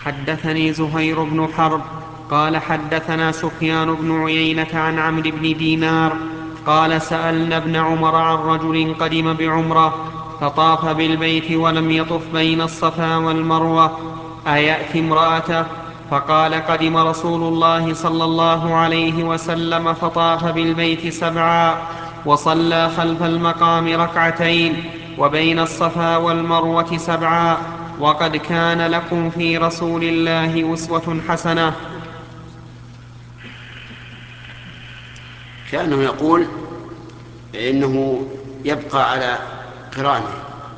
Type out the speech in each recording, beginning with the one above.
حدثني زهير بن حرب قال حدثنا سفيان بن عيينة عن عمرو بن دينار قال سألنا ابن عمر عن رجل قدم بعمرة فطاف بالبيت ولم يطف بين الصفا والمروة أيأتي امرأته؟ فقال قدم رسول الله صلى الله عليه وسلم فطاف بالبيت 7 وصلى خلف المقام 2 وبين الصفا والمروة 7 وقد كان لكم في رسول الله أسوة حسنة. كأنه يقول إنه يبقى على قرانه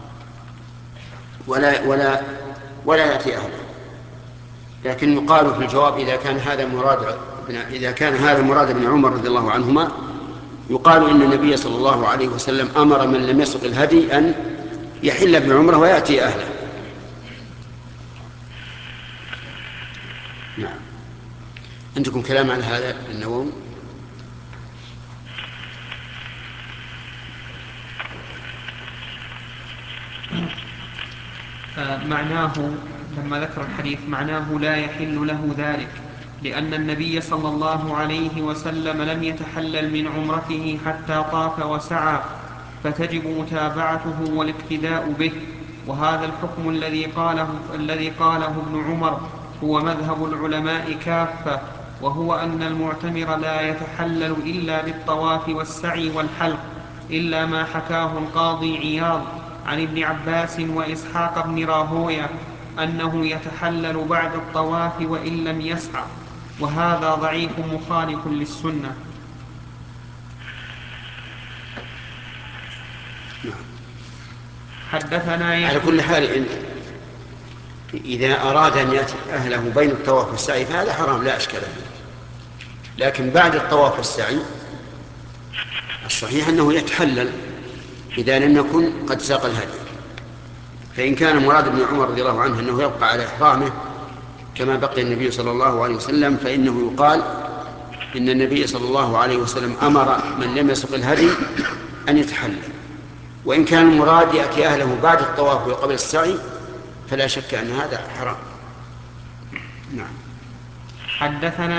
ولا يأتي أهله، لكن يقال في الجواب إذا كان هذا مراد ابن عمر رضي الله عنهما، يقال إن النبي صلى الله عليه وسلم أمر من لم يسق الهدي أن يحل بعمره ويأتي أهله. نعم. عندكم كلام على هذا النووي؟ معناه لما ذكر الحديث معناه لا يحل له ذلك، لأن النبي صلى الله عليه وسلم لم يتحلل من عمرته حتى طاف وسعى، فتجب متابعته والاقتداء به. وهذا الحكم الذي قاله ابن عمر هو مذهب العلماء كافة، وهو أن المعتمر لا يتحلل إلا بالطواف والسعي والحلق، إلا ما حكاه القاضي عياض عن ابن عباس وإسحاق بن راهوية أنه يتحلل بعد الطواف وإن لم يسعى، وهذا ضعيف مخالف للسنة. على كل حال إذا أراد أن يأتي أهله بين الطواف والسعي فهذا حرام لا أشكال فيه، لكن بعد الطواف والسعي الصحيح أنه يتحلل إذا لم يكن قد ساق الهدي. فإن كان مراد ابن عمر رضي الله عنه أنه يبقى على إحرامه كما بقي النبي صلى الله عليه وسلم، فإنه يقال إن النبي صلى الله عليه وسلم أمر من لم يسق الهدي أن يتحلل. وإن كان المراد يأتي أهله بعد الطواف وقبل السعي فلا شك أن هذا حرام. نعم. حدثنا